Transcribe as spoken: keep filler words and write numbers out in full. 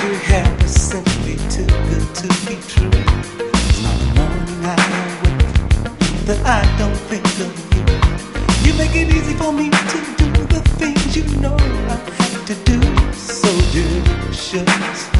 you have is simply too good to be true. There's not a morning I wake that I don't think of you. You make it easy for me to do the things you know I have to do. So delicious.